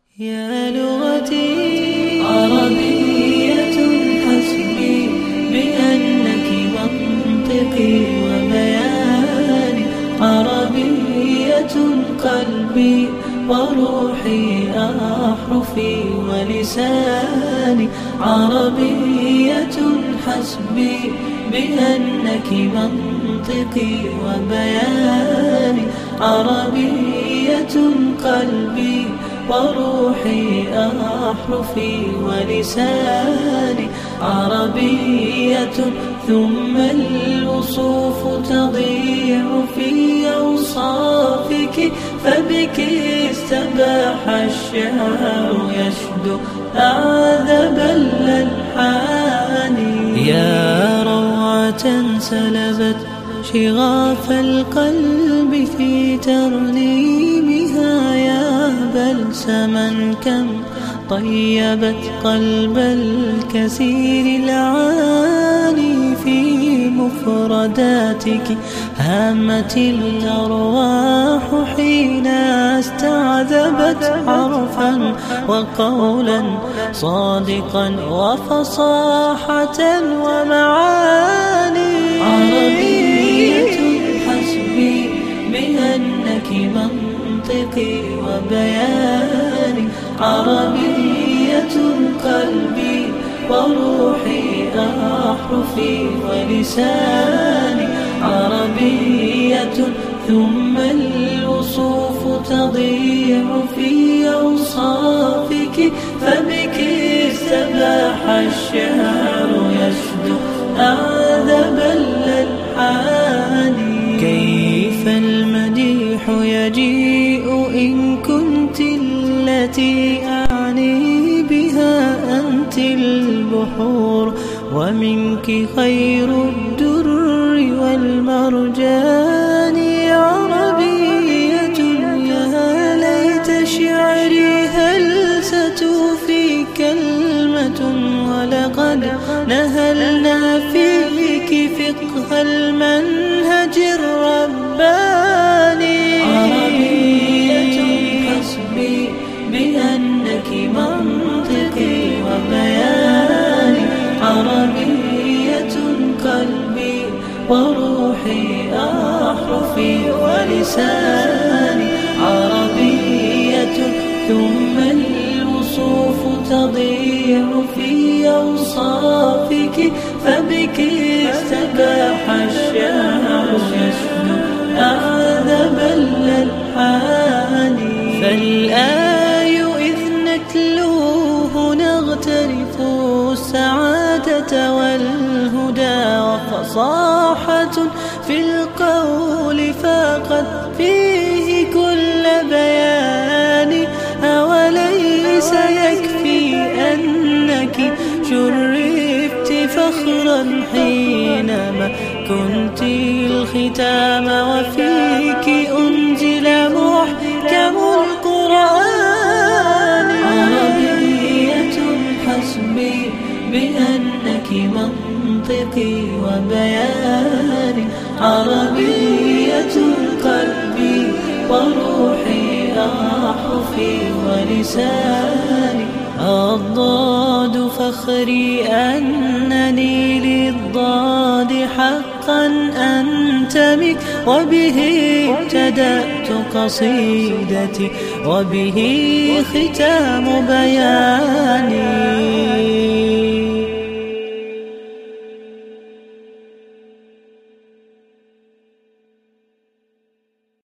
يا لغتي عربية حسبي بأنك منطقي وبياني، عربية قلبي وروحي أحرفي ولساني، عربية حسبي بأنك منطقي وبياني، عربية قلبي وروحي أحرفي ولساني، عربية ثم الوصوف تضيع في أوصافك، فبك استباح الشعر يشدو أعذب الألحان. يا روعة سلبت شغاف القلب في ترنيمها، يا بلسما كم طيبت قلب الكثير العاني، في مفرداتك هامت الأرواح حين استعذبت حرفا وقولا صادقا وفصاحة ومعاني. عربية حسبي بأنك منطقي وبياني، عربية قلبي وروحي أحرفي ولساني، عربية ثم الوصوف تضيع في أوصافك، فبك استباح الشعر يشدو أعذب الألحان. كيف المديح يجيء إن كنت التي أعني بها أنت البحور، ومنك خير الدر والمرجان. عربية يا ليت شعري هل ستوفي كلمة، ولقد نهلنا فيك فقه المنهج الرباني. عربية حسبي بأنك منطقي وبياني، عربية قلبي وروحي أحرفي ولساني، عربية ثم الوصوف تضيع في أوصافك، فبك استباح الشعر يشدو أعذب الألحان. فالآي إذ نتلوه نغترف السعادة والهدى، وفصاحة في القول فاقت فيه كل بيان. أوليس يكفي أنك شرفت فخرا حينما كنت الختام، وفيك أنزل محكم القرآن. عربية حسبي بأنك منطقي وبياني، عربية قلبي وروحي أحرفي ولساني. الضاد فخري أنني للضاد حقا أنتمي، وبه ابتدأت قصيدتي وبه ختام بياني.